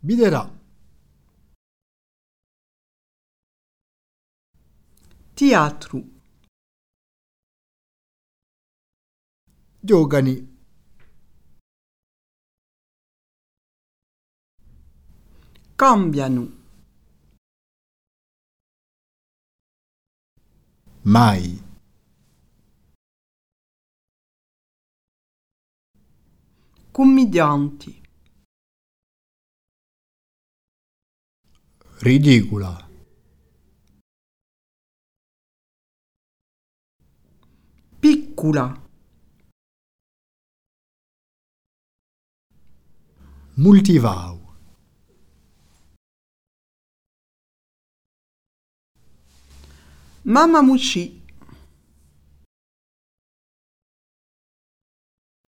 Biderà. Teatro. Giovani. Cambiano. Mai. Commedianti. Ridicola. Piccola. Multivau. Mamma Musci.